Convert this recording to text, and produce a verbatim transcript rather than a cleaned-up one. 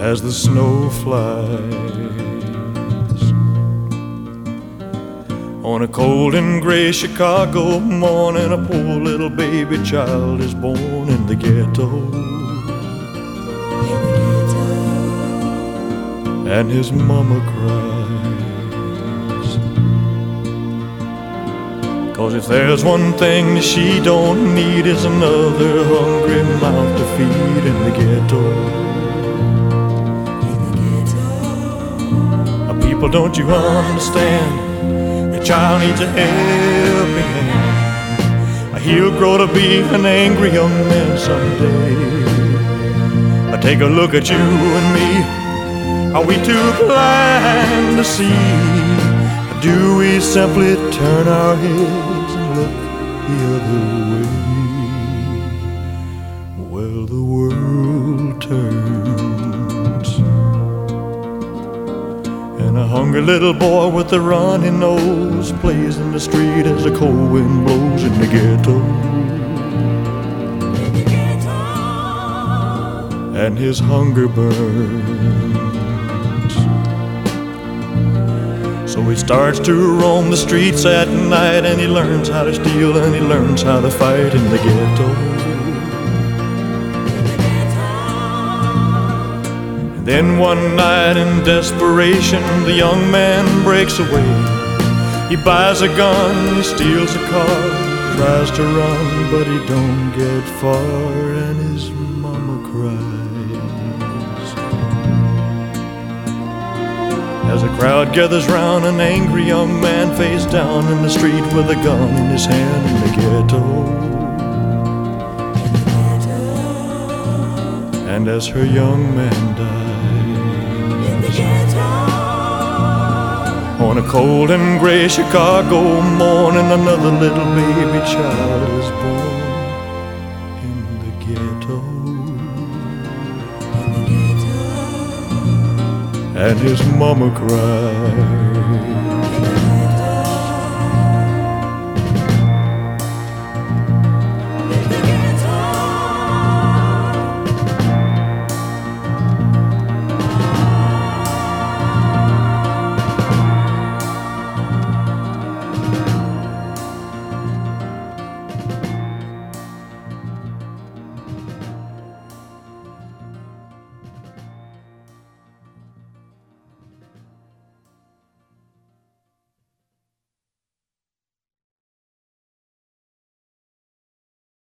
as the snow flies. On a cold and gray Chicago morning, a poor little baby child is born in the ghetto. And his mama cries, 'cause if there's one thing that she don't need, is another hungry mouth to feed in the ghetto. People, don't you understand? The child needs a helping hand. He'll grow to be an angry young man someday. Take a look at you and me. Are we too blind to see? Do we simply turn our heads and look the other way? Well, the world turns, and a hungry little boy with a runny nose plays in the street as the cold wind blows in the ghetto. And his hunger burns, so he starts to roam the streets at night, and he learns how to steal and he learns how to fight in the ghetto. And then one night in desperation, the young man breaks away. He buys a gun, he steals a car, tries to run, but he don't get far, and his mama cries. As a crowd gathers round, an angry young man face down in the street with a gun in his hand in the ghetto. And as her young man dies, on a cold and gray Chicago morning, another little baby child is born in the ghetto. And his mama cried.